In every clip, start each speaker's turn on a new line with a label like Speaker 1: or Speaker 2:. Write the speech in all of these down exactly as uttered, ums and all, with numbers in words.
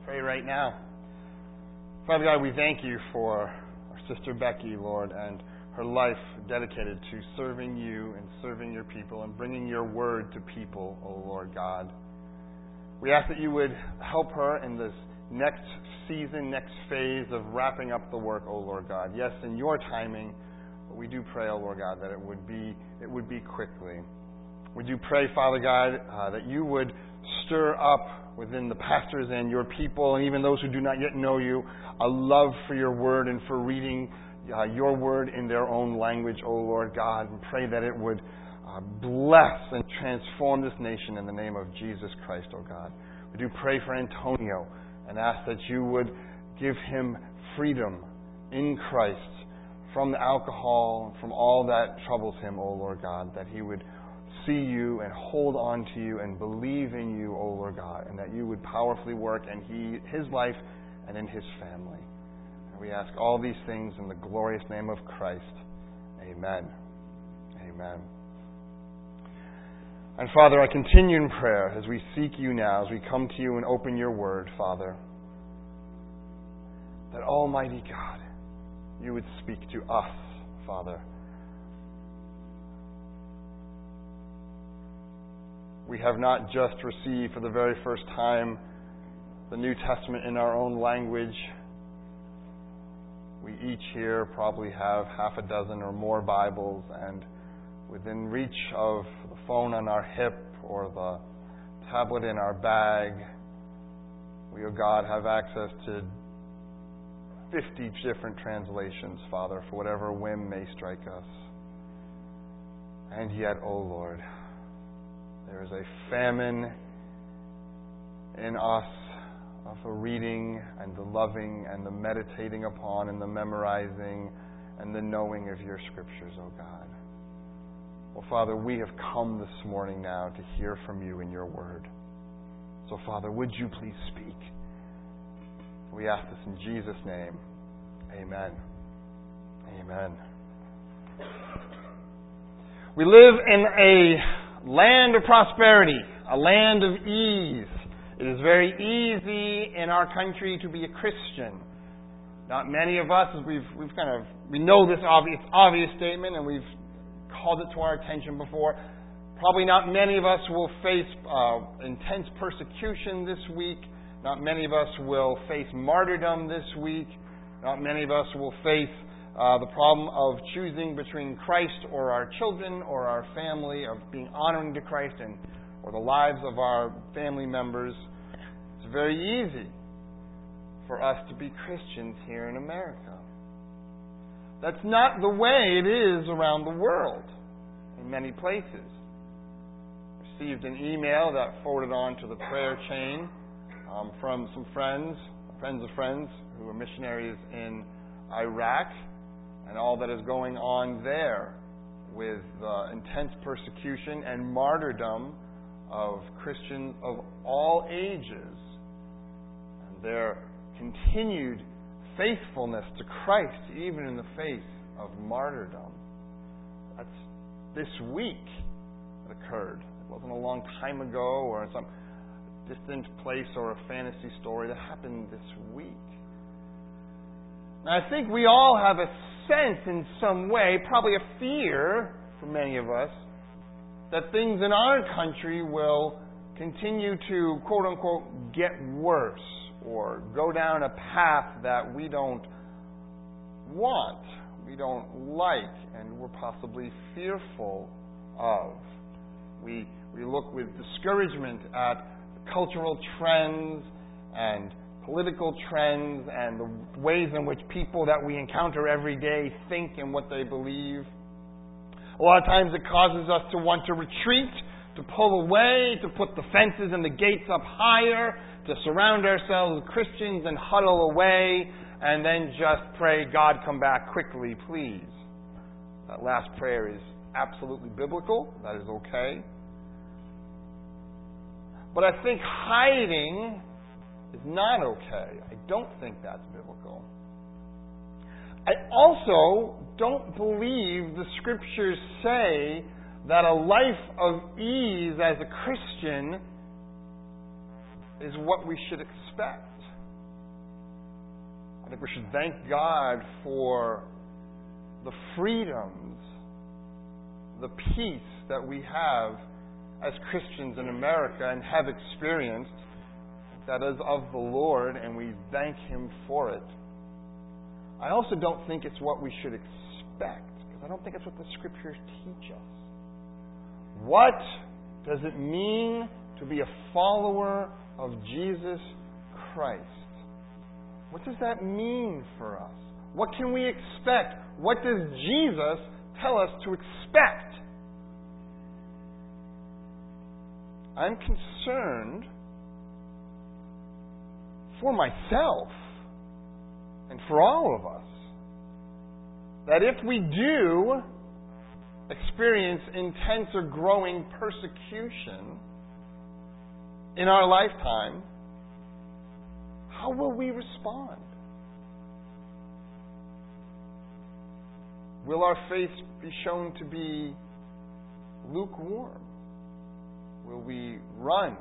Speaker 1: Pray right now. Father God, we thank you for our sister Becky, Lord, and her life dedicated to serving you and serving your people and bringing your word to people, O Lord God. We ask that you would help her in this next season, next phase of wrapping up the work, O Lord God. Yes, in your timing, but we do pray, O Lord God, that it would be it would be quickly. We do pray, Father God, uh, that you would stir up within the pastors and your people, and even those who do not yet know you, a love for your word and for reading uh, your word in their own language, O Lord God, and pray that it would uh, bless and transform this nation in the name of Jesus Christ, O God. We do pray for Antonio and ask that you would give him freedom in Christ from the alcohol, from all that troubles him, O Lord God, that he would see you and hold on to you and believe in you, O Lord God, and that you would powerfully work in he, his life and in his family. And we ask all these things in the glorious name of Christ. Amen. Amen. And Father, I continue in prayer as we seek you now, as we come to you and open your word, Father, that Almighty God, you would speak to us, Father. We have not just received for the very first time the New Testament in our own language. We each here probably have half a dozen or more Bibles, and within reach of the phone on our hip or the tablet in our bag, we, O God, have access to fifty different translations, Father, for whatever whim may strike us. And yet, O Lord, there is a famine in us of the reading and the loving and the meditating upon and the memorizing and the knowing of your scriptures, O God. Well, Father, we have come this morning now to hear from you in your word. So, Father, would you please speak? We ask this in Jesus' name. Amen. Amen. We live in a land of prosperity, a land of ease. It is very easy in our country to be a Christian. Not many of us, we've we've kind of we know this obvious obvious statement, and we've called it to our attention before. Probably not many of us will face uh, intense persecution this week. Not many of us will face martyrdom this week. Not many of us will face uh, the problem of choosing between Christ or our children or our family, of being honoring to Christ and or the lives of our family members. It's very easy for us to be Christians here in America. That's not the way it is around the world in many places. Received an email that forwarded on to the prayer chain um, from some friends, friends of friends who are missionaries in Iraq, and all that is going on there with uh, intense persecution and martyrdom of Christians of all ages, and their continued faithfulness to Christ even in the face of martyrdom. That's this week that occurred. It wasn't a long time ago or in some distant place or a fantasy story. That happened this week. Now, I think we all have a sense in some way, probably a fear for many of us, that things in our country will continue to, quote unquote, get worse or go down a path that we don't want, we don't like, and we're possibly fearful of. We, we look with discouragement at cultural trends and political trends and the ways in which people that we encounter every day think and what they believe. A lot of times it causes us to want to retreat, to pull away, to put the fences and the gates up higher, to surround ourselves with Christians and huddle away, and then just pray, God, come back quickly, please. That last prayer is absolutely biblical. That is okay. But I think hiding is not okay. I don't think that's biblical. I also don't believe the Scriptures say that a life of ease as a Christian is what we should expect. I think we should thank God for the freedoms, the peace that we have as Christians in America and have experienced that is of the Lord, and we thank Him for it. I also don't think it's what we should expect, because I don't think it's what the Scriptures teach us. What does it mean to be a follower of Jesus Christ? What does that mean for us? What can we expect? What does Jesus tell us to expect? I'm concerned for myself and for all of us that if we do experience intense or growing persecution in our lifetime, how will we respond? Will our faith be shown to be lukewarm? Will we run?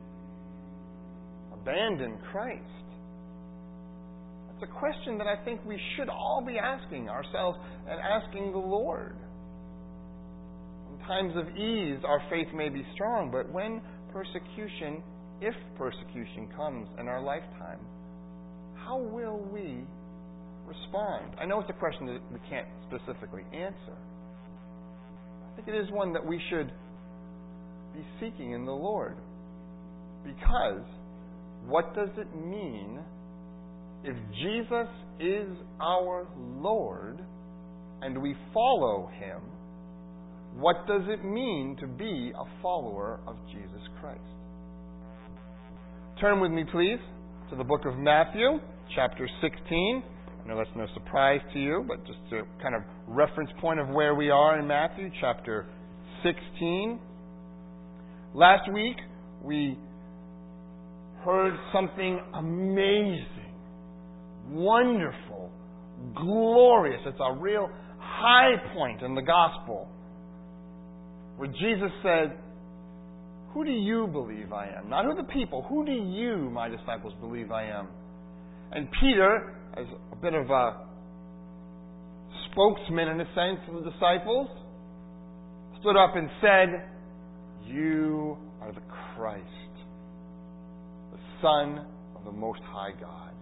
Speaker 1: Abandon Christ? That's a question that I think we should all be asking ourselves and asking the Lord. In times of ease, our faith may be strong, but when persecution, if persecution comes in our lifetime, how will we respond? I know it's a question that we can't specifically answer. I think it is one that we should be seeking in the Lord. Because what does it mean if Jesus is our Lord and we follow Him? What does it mean to be a follower of Jesus Christ? Turn with me, please, to the book of Matthew, chapter sixteen. I know that's no surprise to you, but just a kind of reference point of where we are in Matthew, chapter sixteen. Last week, we heard something amazing, wonderful, glorious. It's a real high point in the gospel where Jesus said, "Who do you believe I am?" Not who the people. Who do you, my disciples, believe I am? And Peter, as a bit of a spokesman in a sense of the disciples, stood up and said, "You are the Christ, the Son of the Most High God."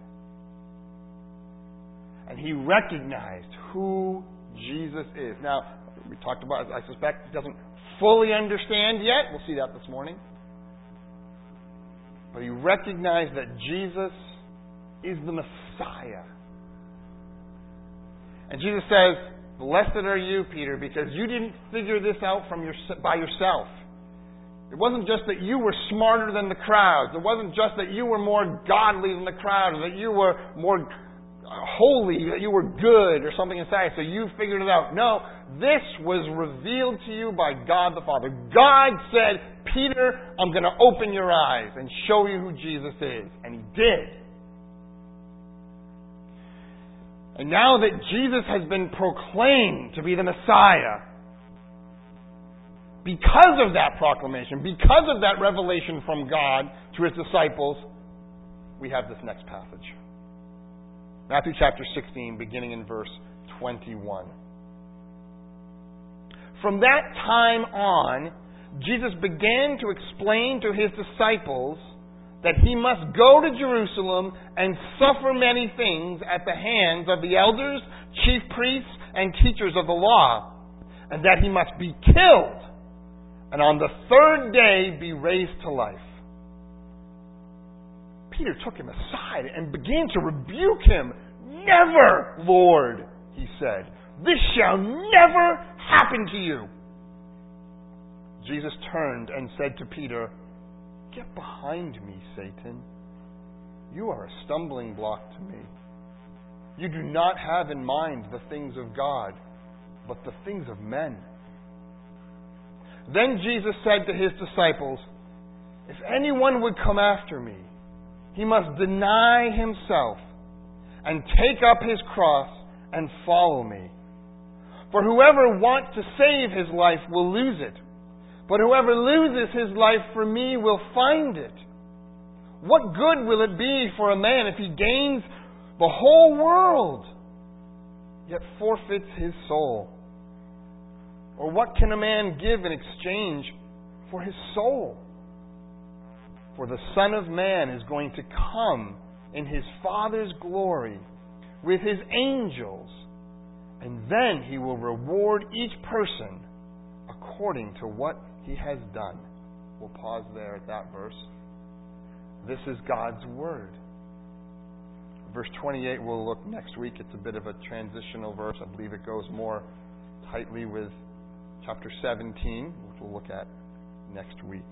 Speaker 1: And he recognized who Jesus is. Now, we talked about, I suspect he doesn't fully understand yet. We'll see that this morning. But he recognized that Jesus is the Messiah. And Jesus says, "Blessed are you, Peter, because you didn't figure this out from your, by yourself. It wasn't just that you were smarter than the crowds. It wasn't just that you were more godly than the crowd, or that you were more holy, that you were good, or something inside, so you figured it out. No, this was revealed to you by God the Father. God said, 'Peter, I'm going to open your eyes and show you who Jesus is.' And He did. And now that Jesus has been proclaimed to be the Messiah, because of that proclamation, because of that revelation from God to His disciples, we have this next passage. Matthew chapter sixteen, beginning in verse twenty-one. From that time on, Jesus began to explain to His disciples that He must go to Jerusalem and suffer many things at the hands of the elders, chief priests, and teachers of the law, and that He must be killed, and on the third day be raised to life. Peter took Him aside and began to rebuke Him. "Never, Lord," he said. "This shall never happen to you." Jesus turned and said to Peter, "Get behind me, Satan. You are a stumbling block to me. You do not have in mind the things of God, but the things of men." Then Jesus said to His disciples, "If anyone would come after me, he must deny himself and take up his cross and follow me. For whoever wants to save his life will lose it, but whoever loses his life for me will find it. What good will it be for a man if he gains the whole world, yet forfeits his soul? Or what can a man give in exchange for his soul? For the Son of Man is going to come in his Father's glory with his angels, and then he will reward each person according to what he has done. We'll pause there at that verse. This is God's Word. Verse twenty-eight we'll look next week. It's a bit of a transitional verse. I believe it goes more tightly with chapter seventeen, which we'll look at next week.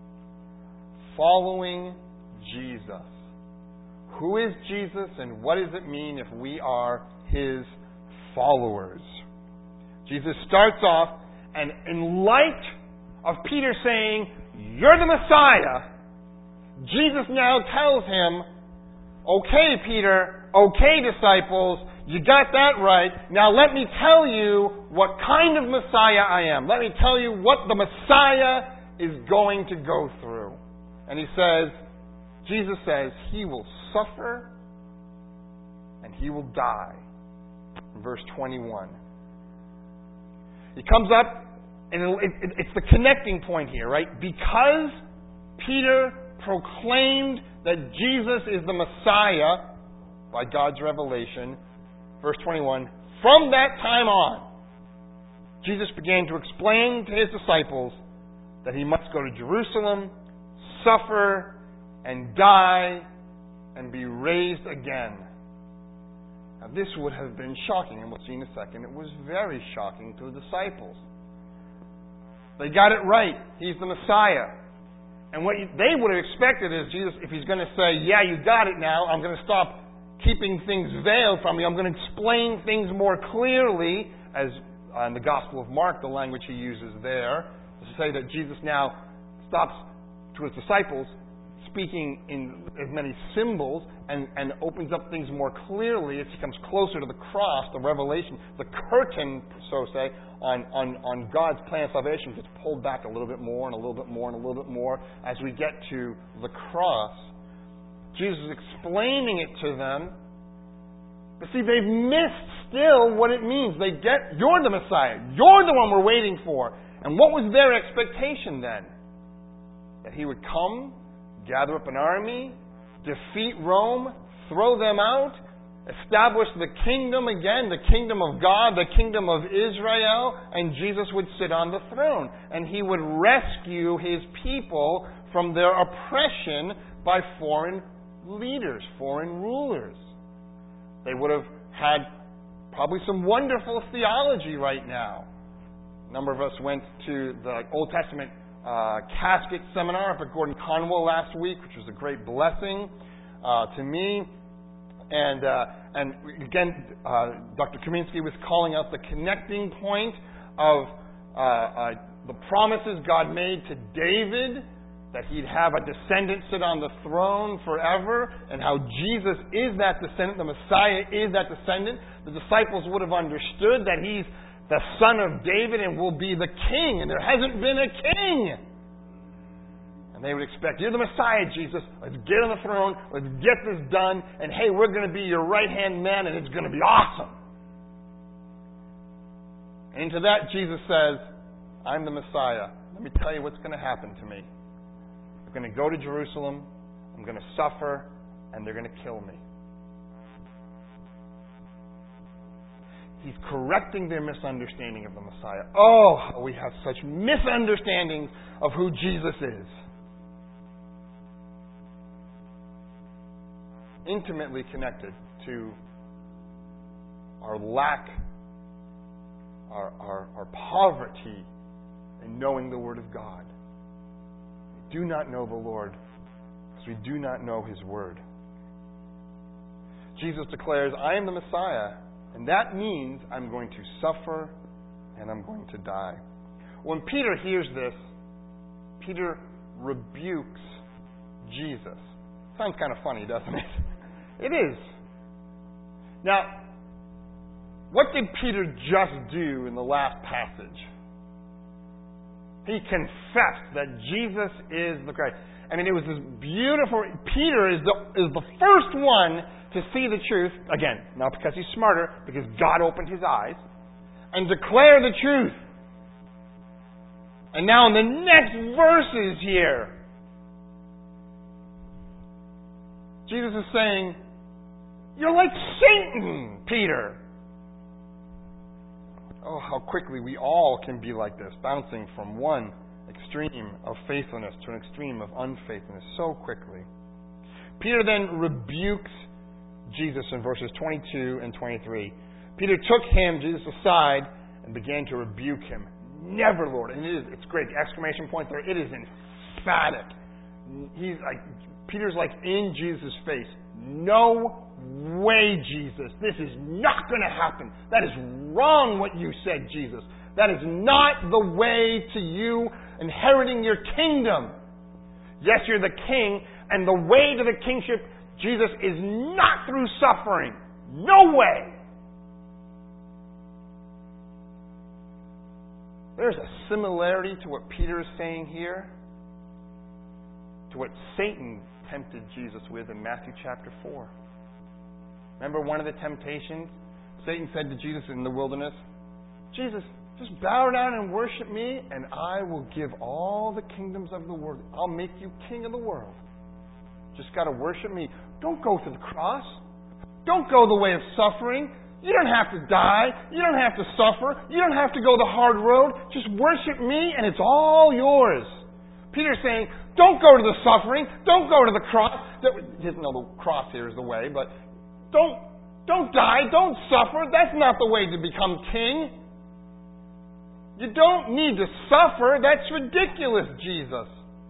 Speaker 1: Following Jesus. Who is Jesus, and what does it mean if we are His followers? Jesus starts off, and in light of Peter saying, "You're the Messiah," Jesus now tells him, "Okay, Peter, okay, disciples, you got that right. Now let me tell you what kind of Messiah I am. Let me tell you what the Messiah is going to go through." And he says, Jesus says, He will suffer and He will die. Verse twenty-one. He comes up, and it, it, it's the connecting point here, right? Because Peter proclaimed that Jesus is the Messiah by God's revelation, verse twenty-one, from that time on, Jesus began to explain to His disciples that He must go to Jerusalem, suffer, and die, and be raised again. Now, this would have been shocking, and we'll see in a second. It was very shocking to the disciples. They got it right. He's the Messiah. And what they would have expected is Jesus, if He's going to say, "Yeah, you got it now. I'm going to stop keeping things veiled from you. I'm going to explain things more clearly," as uh, in the Gospel of Mark, the language He uses there, to say that Jesus now stops to His disciples speaking in as many symbols and, and opens up things more clearly as He comes closer to the cross, the revelation, the curtain, so to say, on, on, on God's plan of salvation gets pulled back a little bit more and a little bit more and a little bit more as we get to the cross. Jesus is explaining it to them, but see, they've missed still what it means. They get, you're the Messiah. You're the one we're waiting for. And what was their expectation then? That He would come, gather up an army, defeat Rome, throw them out, establish the kingdom again, the kingdom of God, the kingdom of Israel, and Jesus would sit on the throne. And He would rescue His people from their oppression by foreign leaders, foreign rulers. They would have had probably some wonderful theology right now. A number of us went to the Old Testament Uh, casket seminar up at Gordon Conwell last week, which was a great blessing uh, to me. And uh, and again, uh, Doctor Kaminsky was calling out the connecting point of uh, uh, the promises God made to David, that he'd have a descendant sit on the throne forever, and how Jesus is that descendant, the Messiah is that descendant. The disciples would have understood that He's the son of David and will be the king, and there hasn't been a king. And they would expect, "You're the Messiah, Jesus. Let's get on the throne. Let's get this done. And hey, we're going to be your right-hand man, and it's going to be awesome." And to that, Jesus says, "I'm the Messiah. Let me tell you what's going to happen to me. I'm going to go to Jerusalem. I'm going to suffer, and they're going to kill me." He's correcting their misunderstanding of the Messiah. Oh, we have such misunderstandings of who Jesus is. Intimately connected to our lack, our, our, our poverty in knowing the Word of God. We do not know the Lord because we do not know His Word. Jesus declares, "I am the Messiah. And that means I'm going to suffer and I'm going to die." When Peter hears this, Peter rebukes Jesus. Sounds kind of funny, doesn't it? It is. Now, what did Peter just do in the last passage? He confessed that Jesus is the Christ. I mean, it was this beautiful... Peter is the, is the first one to see the truth, again, not because he's smarter, because God opened his eyes, and declare the truth. And now in the next verses here, Jesus is saying, you're like Satan, Peter. Oh, how quickly we all can be like this, bouncing from one extreme of faithfulness to an extreme of unfaithfulness so quickly. Peter then rebukes Jesus in verses twenty-two and twenty-three. Peter took him, Jesus, aside and began to rebuke him. Never, Lord. And it is, it's great. The exclamation point there, it is emphatic. He's like, Peter's like in Jesus' face. No way, Jesus. This is not going to happen. That is wrong what you said, Jesus. That is not the way to you inheriting your kingdom. Yes, you're the king, and the way to the kingship, Jesus, is not through suffering. No way. There's a similarity to what Peter is saying here to what Satan tempted Jesus with in Matthew chapter four. Remember one of the temptations? Satan said to Jesus in the wilderness, Jesus, just bow down and worship me, and I will give all the kingdoms of the world. I'll make you king of the world. Just got to worship me. Don't go to the cross. Don't go the way of suffering. You don't have to die. You don't have to suffer. You don't have to go the hard road. Just worship me, and it's all yours. Peter's saying, don't go to the suffering. Don't go to the cross. He doesn't know the cross here is the way, but don't, don't die. Don't suffer. That's not the way to become king. You don't need to suffer. That's ridiculous, Jesus.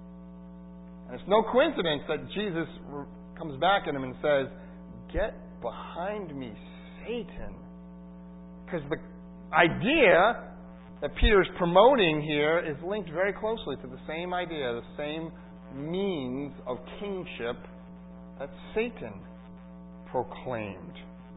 Speaker 1: And it's no coincidence that Jesus comes back at him and says, get behind me, Satan. Because the idea that Peter's promoting here is linked very closely to the same idea, the same means of kingship that Satan proclaimed.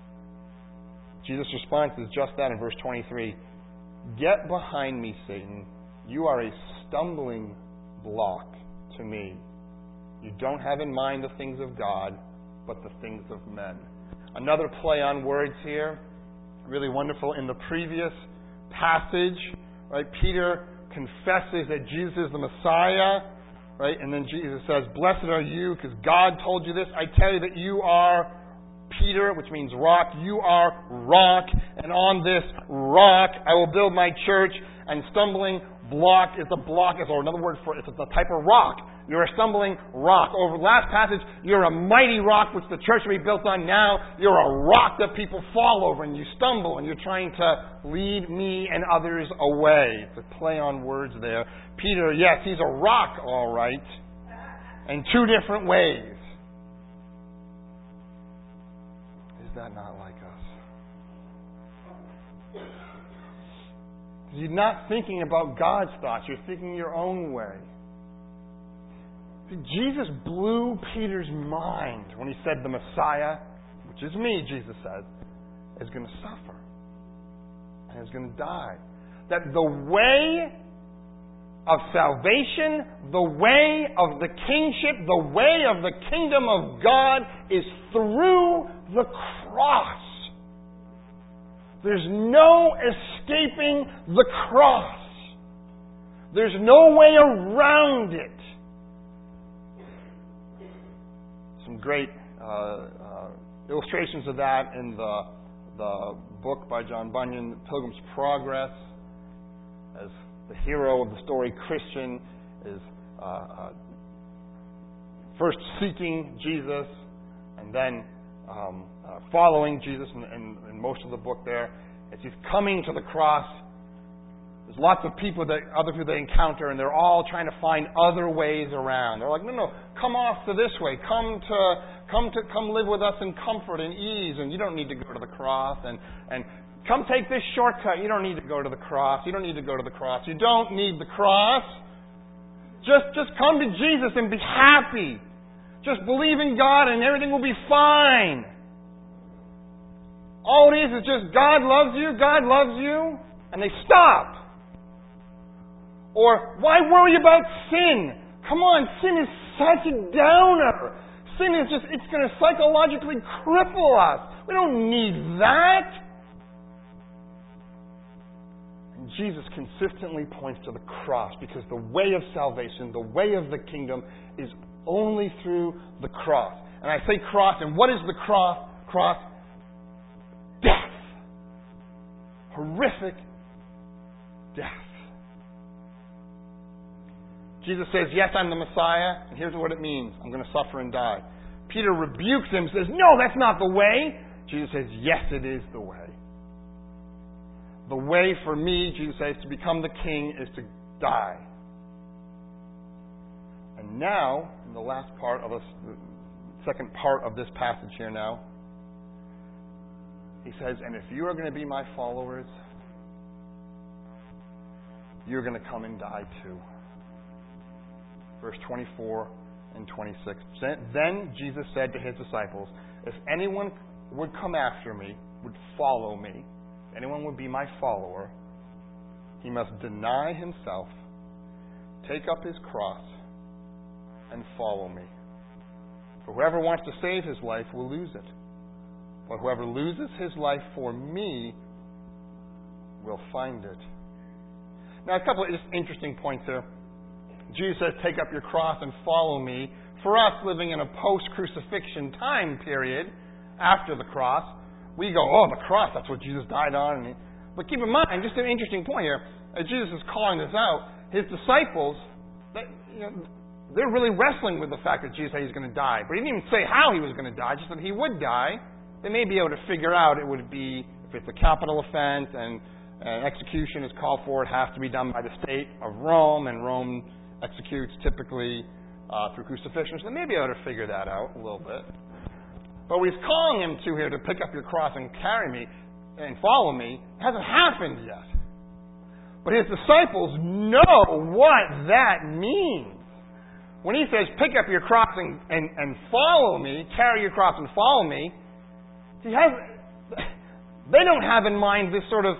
Speaker 1: Jesus' response is just that in verse twenty-three. Get behind me, Satan. You are a stumbling block to me. You don't have in mind the things of God, but the things of men. Another play on words here, really wonderful. In the previous passage, right, Peter confesses that Jesus is the Messiah, right, and then Jesus says, blessed are you, because God told you this. I tell you that you are Peter, which means rock. You are rock, and on this rock I will build my church, and stumbling block is a block, or another word for it, it's a type of rock. You're a stumbling rock. Over the last passage, you're a mighty rock which the church will be built on. Now, you're a rock that people fall over and you stumble and you're trying to lead me and others away. It's a play on words there. Peter, yes, he's a rock, all right, in two different ways. Is that not like us? You're not thinking about God's thoughts. You're thinking your own way. Jesus blew Peter's mind when he said the Messiah, which is me, Jesus says, is going to suffer and is going to die. That the way of salvation, the way of the kingship, the way of the kingdom of God is through the cross. There's no escaping the cross. There's no way around it. Some great uh, uh, illustrations of that in the the book by John Bunyan, Pilgrim's Progress. As the hero of the story, Christian, is uh, uh, first seeking Jesus and then um, uh, following Jesus in, in, in most of the book there. As he's coming to the cross, there's lots of people that other people they encounter, and they're all trying to find other ways around. They're like, no, no, come off to this way. Come to, come to, come live with us in comfort and ease, and you don't need to go to the cross. And and come take this shortcut. You don't need to go to the cross. You don't need to go to the cross. You don't need the cross. Just just come to Jesus and be happy. Just believe in God, and everything will be fine. All it is is just God loves you. God loves you, and they stop. Or, why worry about sin? Come on, sin is such a downer. Sin is just, it's going to psychologically cripple us. We don't need that. And Jesus consistently points to the cross because the way of salvation, the way of the kingdom is only through the cross. And I say cross, and what is the cross? Cross? Death. Horrific death. Jesus says, yes, I'm the Messiah, and here's what it means. I'm going to suffer and die. Peter rebukes him, says, no, that's not the way. Jesus says, yes, it is the way. The way for me, Jesus says, to become the king is to die. And now, in the last part of this, the second part of this passage here now, he says, and if you are going to be my followers, you're going to come and die too. Verse twenty-four and twenty-six. Then Jesus said to his disciples, if anyone would come after me, would follow me, if anyone would be my follower, he must deny himself, take up his cross, and follow me. For whoever wants to save his life will lose it. But whoever loses his life for me will find it. Now, a couple of just interesting points here. Jesus says, take up your cross and follow me. For us, living in a post-crucifixion time period, after the cross, we go, oh, the cross, that's what Jesus died on. But keep in mind, just an interesting point here, as Jesus is calling this out, his disciples, they, you know, they're really wrestling with the fact that Jesus said he's going to die. But he didn't even say how he was going to die, just that he would die. They may be able to figure out it would be, if it's a capital offense and an execution is called for, it has to be done by the state of Rome, and Rome executes typically uh, through crucifixion. So they may be able to figure that out a little bit. But what he's calling him to here, to pick up your cross and carry me and follow me, hasn't happened yet. But his disciples know what that means. When he says, pick up your cross and, and, and follow me, carry your cross and follow me, he has, they don't have in mind this sort of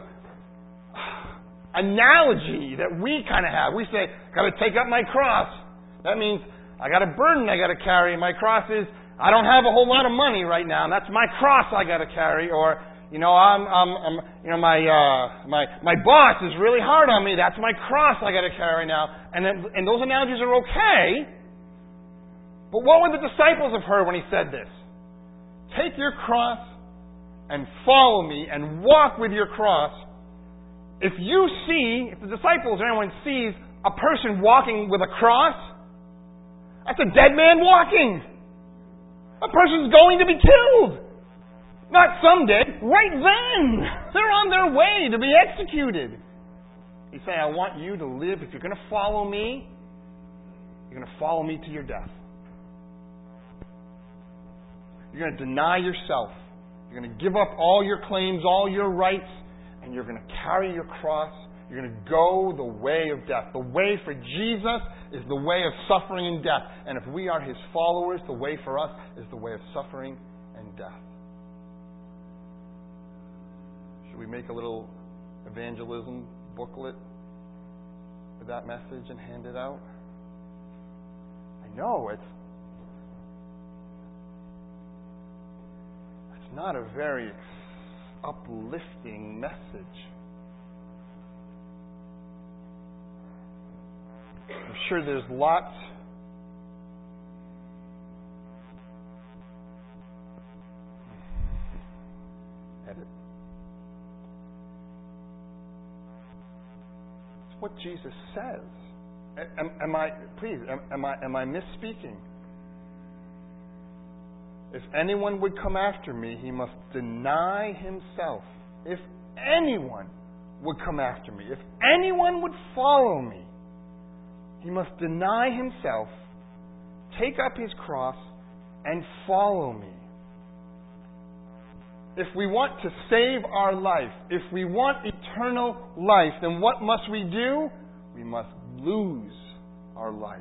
Speaker 1: analogy that we kind of have. We say, got to take up my cross. That means I got a burden I got to carry. My cross is, I don't have a whole lot of money right now, and that's my cross I got to carry. Or, you know, I'm, I'm, I'm you know, my, uh, my, my boss is really hard on me. That's my cross I got to carry now. And then, and those analogies are okay. But what would the disciples have heard when he said this? Take your cross and follow me and walk with your cross. If you see, if the disciples or anyone sees a person walking with a cross, that's a dead man walking. A person's going to be killed. Not someday, right then. They're on their way to be executed. He's saying, I want you to live. If you're going to follow me, you're going to follow me to your death. You're going to deny yourself. You're going to give up all your claims, all your rights, and you're going to carry your cross. You're going to go the way of death. The way for Jesus is the way of suffering and death. And if we are his followers, the way for us is the way of suffering and death. Should we make a little evangelism booklet with that message and hand it out? I know it's it's not a very uplifting message. I'm sure there's lots edit. It's what Jesus says. Am, am I please am, am I am I misspeaking? If anyone would come after me, he must deny himself. If anyone would come after me, if anyone would follow me, he must deny himself, take up his cross, and follow me. If we want to save our life, if we want eternal life, then what must we do? We must lose our life.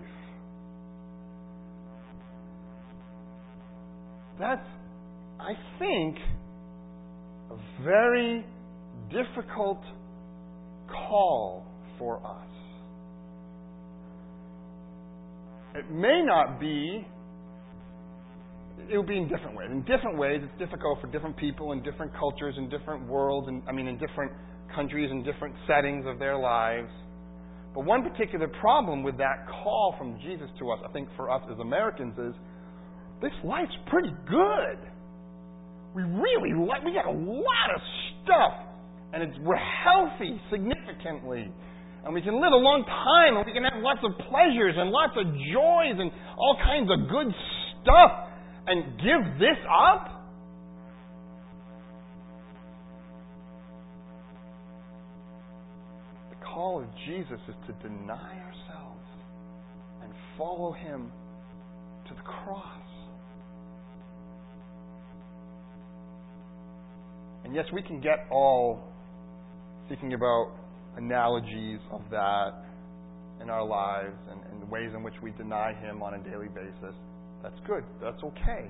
Speaker 1: That's, I think, a very difficult call for us. It may not be it would be in different ways. In different ways, it's difficult for different people in different cultures, in different worlds, and I mean, in different countries, in different settings of their lives. But one particular problem with that call from Jesus to us, I think for us as Americans, is this life's pretty good. We really like, we got a lot of stuff, and it's, we're healthy significantly, and we can live a long time, and we can have lots of pleasures and lots of joys and all kinds of good stuff, and give this up? The call of Jesus is to deny ourselves and follow Him to the cross. And yes, we can get all thinking about analogies of that in our lives and, and the ways in which we deny Him on a daily basis. That's good. That's okay.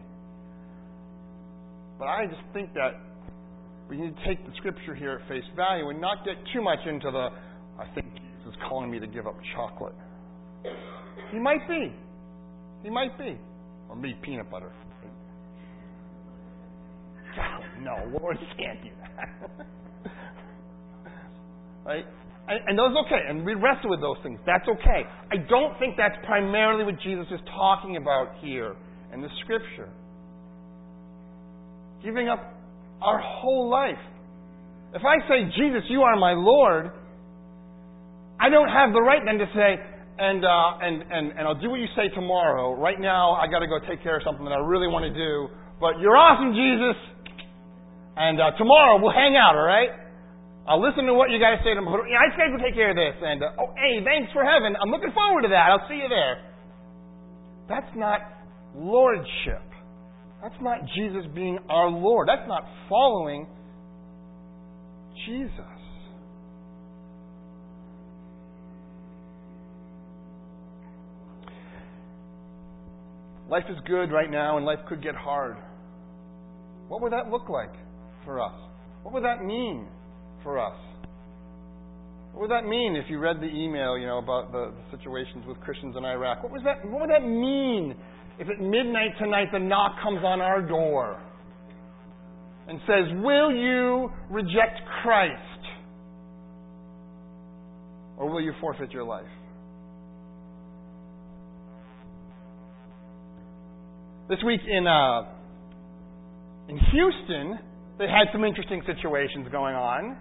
Speaker 1: But I just think that we need to take the Scripture here at face value and not get too much into the, I think Jesus is calling me to give up chocolate. He might be. He might be. Or me, peanut butter. Oh, no, Lord, you can't do that. Right? And, and those are okay. And we wrestle with those things. That's okay. I don't think that's primarily what Jesus is talking about here in the Scripture. Giving up our whole life. If I say, Jesus, you are my Lord, I don't have the right then to say, and uh, and, and, and I'll do what you say tomorrow. Right now, I got to go take care of something that I really want to do. But you're awesome, Jesus. And uh, tomorrow we'll hang out, all right? I'll listen to what you guys say tomorrow. Yeah, I just got to go take care of this. And, uh, oh, hey, thanks for heaven. I'm looking forward to that. I'll see you there. That's not lordship. That's not Jesus being our Lord. That's not following Jesus. Life is good right now, and life could get hard. What would that look like for us? What would that mean for us? What would that mean if you read the email, you know, about the, the situations with Christians in Iraq? What was that? What would that mean if at midnight tonight the knock comes on our door and says, "Will you reject Christ, or will you forfeit your life?" This week in uh, in Houston, they had some interesting situations going on.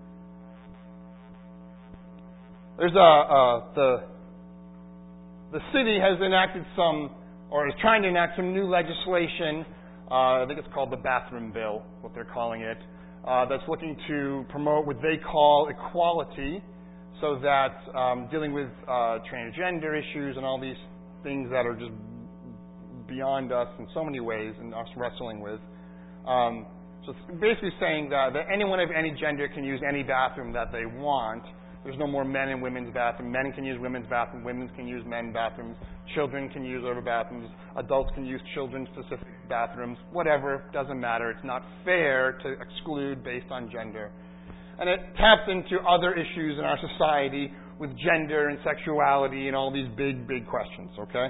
Speaker 1: There's a uh, the the city has enacted some, or is trying to enact some new legislation. Uh, I think it's called the bathroom bill, what they're calling it. Uh, that's looking to promote what they call equality, so that um, dealing with uh, transgender issues and all these things that are just beyond us in so many ways and us wrestling with. Um, so it's basically saying that, that anyone of any gender can use any bathroom that they want. There's no more men and women's bathroom. Men can use women's bathroom. Women can use men's bathrooms. Children can use other bathrooms. Adults can use children-specific bathrooms. Whatever. Doesn't matter. It's not fair to exclude based on gender. And it taps into other issues in our society with gender and sexuality and all these big, big questions, okay?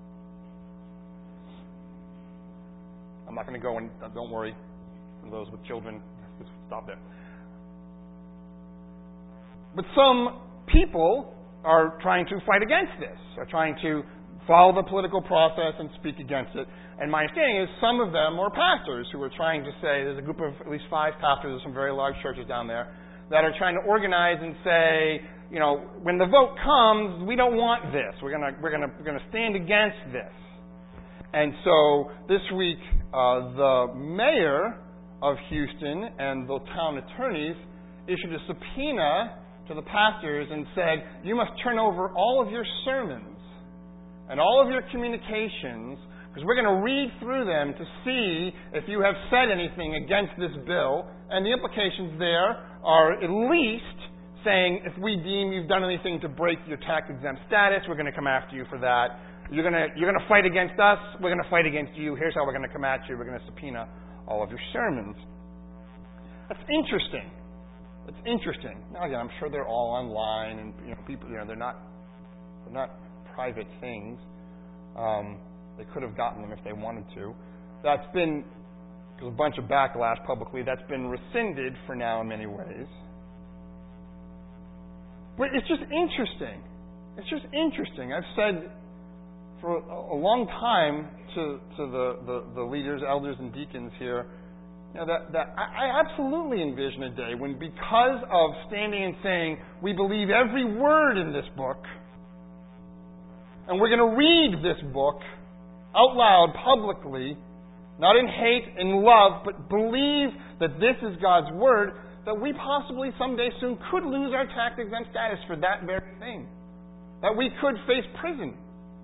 Speaker 1: I'm not going to go and, uh, don't worry, for those with children, just stop there. But some people are trying to fight against this, are trying to follow the political process and speak against it. And my understanding is some of them are pastors who are trying to say, there's a group of at least five pastors of some very large churches down there that are trying to organize and say, you know, when the vote comes, we don't want this. We're gonna we're gonna we're gonna stand against this. And so this week, uh, the mayor of Houston and the town attorneys issued a subpoena to the pastors and said, you must turn over all of your sermons and all of your communications, because we're going to read through them to see if you have said anything against this bill. And the implications there are at least saying, if we deem you've done anything to break your tax-exempt status, we're going to come after you for that. You're going to you're going to fight against us, we're going to fight against you. Here's how we're going to come at you. We're going to subpoena all of your sermons. That's interesting. It's interesting. Now again, I'm sure they're all online, and you know, people, you know, they're not they're not private things. Um, they could have gotten them if they wanted to. that's been, there's a bunch of backlash publicly, that's been rescinded for now in many ways. But it's just interesting. It's just interesting. I've said for a long time to, to the, the, the leaders, elders, and deacons here, you know, that, that I, I absolutely envision a day when, because of standing and saying, we believe every word in this book, and we're going to read this book out loud, publicly, not in hate, in love, but believe that this is God's Word, that we possibly someday soon could lose our tax-exempt status for that very thing. That we could face prison.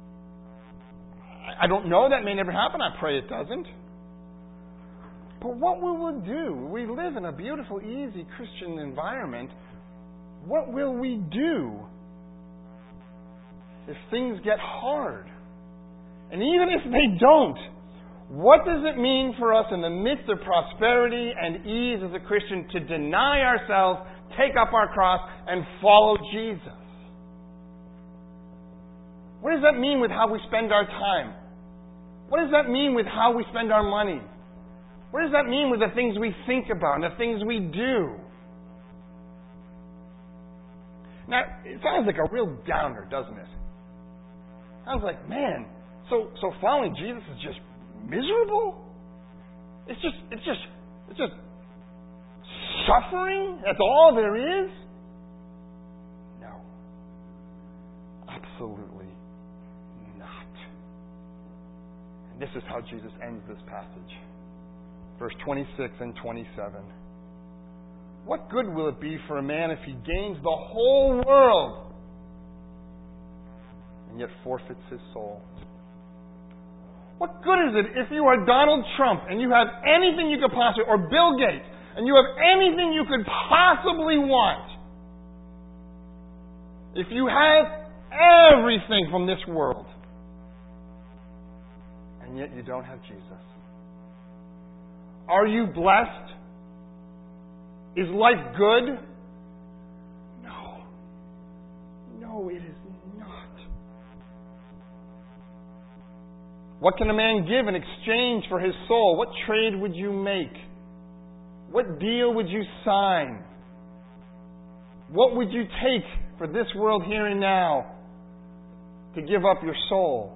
Speaker 1: I don't know, that may never happen. I pray it doesn't. But what will we do? We live in a beautiful, easy Christian environment. What will we do if things get hard? And even if they don't, what does it mean for us in the midst of prosperity and ease as a Christian to deny ourselves, take up our cross, and follow Jesus? What does that mean with how we spend our time? What does that mean with how we spend our money? What does that mean with the things we think about and the things we do? Now, it sounds like a real downer, doesn't it? Sounds like, man, so so following Jesus is just miserable? It's just it's just it's just suffering? That's all there is? No. Absolutely not. And this is how Jesus ends this passage. Verse twenty-six and twenty-seven. What good will it be for a man if he gains the whole world and yet forfeits his soul? What good is it if you are Donald Trump and you have anything you could possibly, or Bill Gates, and you have anything you could possibly want, if you have everything from this world and yet you don't have Jesus? Are you blessed? Is life good? No. No, it is not. What can a man give in exchange for his soul? What trade would you make? What deal would you sign? What would you take for this world here and now to give up your soul?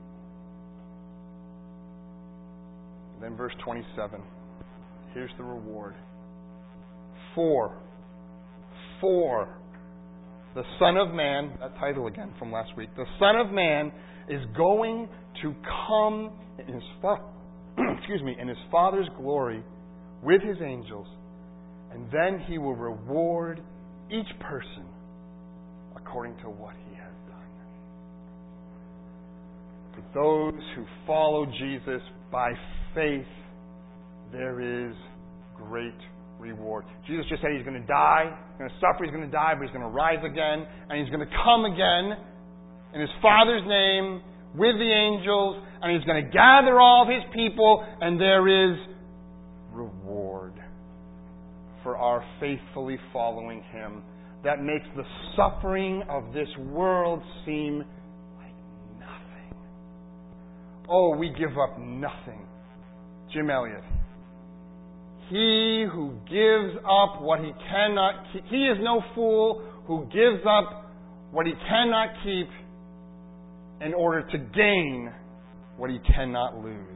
Speaker 1: Then verse twenty-seven. Here's the reward. For, for the Son of Man, that title again from last week, the Son of Man is going to come in his, fa- excuse me, in his Father's glory with his angels, and then he will reward each person according to what he has done. For those who follow Jesus by faith, there is great reward. Jesus just said he's going to die, he's going to suffer, he's going to die, but he's going to rise again, and he's going to come again in his Father's name with the angels, and he's going to gather all of his people, and there is reward for our faithfully following him that makes the suffering of this world seem like nothing. Oh, we give up nothing. Jim Elliot. He who gives up what he cannot keep, he is no fool who gives up what he cannot keep in order to gain what he cannot lose.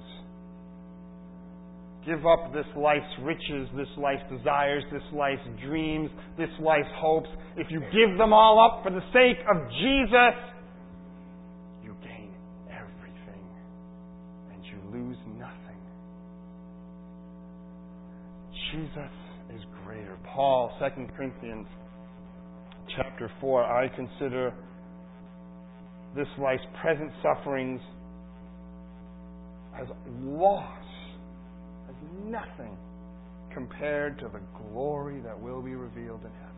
Speaker 1: Give up this life's riches, this life's desires, this life's dreams, this life's hopes. If you give them all up for the sake of Jesus, you gain everything and you lose nothing. Jesus is greater. Paul, Second Corinthians chapter four, I consider this life's present sufferings as loss, as nothing compared to the glory that will be revealed in heaven.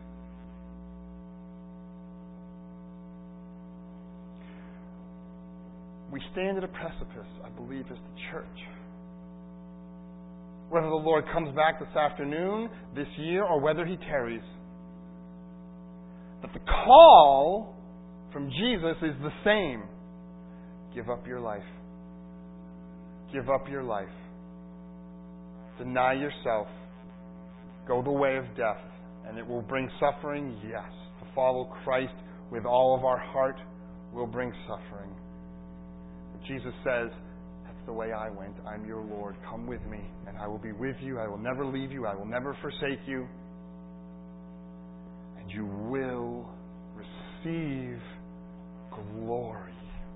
Speaker 1: We stand at a precipice, I believe, as the church. Whether the Lord comes back this afternoon, this year, or whether he tarries. But the call from Jesus is the same. Give up your life. Give up your life. Deny yourself. Go the way of death. And it will bring suffering, yes. To follow Christ with all of our heart will bring suffering. But Jesus says, that's the way I went. I'm your Lord. Come with me, and I will be with you. I will never leave you. I will never forsake you. And you will receive glory.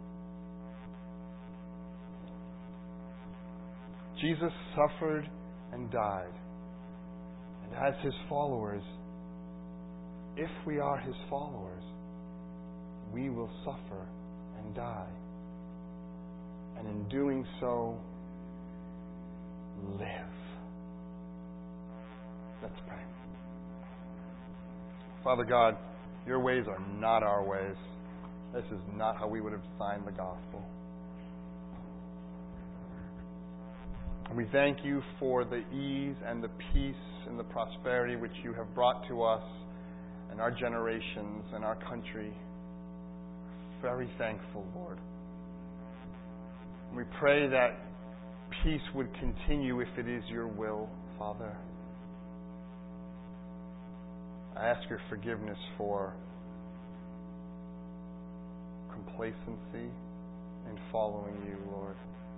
Speaker 1: Jesus suffered and died. And as His followers, if we are His followers, we will suffer and die. And in doing so, live. Let's pray. Father God, your ways are not our ways. This is not how we would have signed the gospel. And we thank you for the ease and the peace and the prosperity which you have brought to us and our generations and our country. Very thankful, Lord. And we pray that peace would continue if it is your will, Father. I ask your forgiveness for complacency in following you, Lord.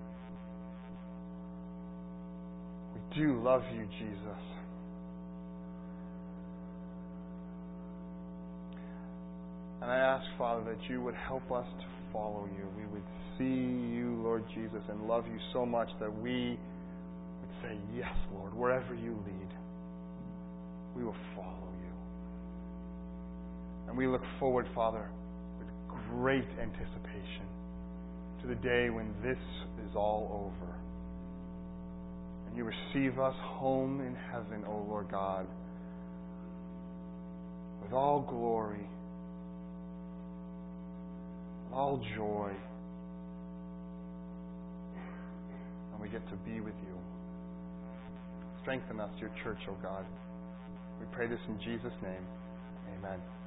Speaker 1: We do love you, Jesus. And I ask, Father, that you would help us to follow you. We would see you, Lord Jesus, and love you so much that we would say, yes, Lord, wherever you lead, we will follow you. And we look forward, Father, with great anticipation to the day when this is all over. And you receive us home in heaven, O Lord God, with all glory, all joy, and we get to be with you. Strengthen us, your church, O God. We pray this in Jesus' name. Amen.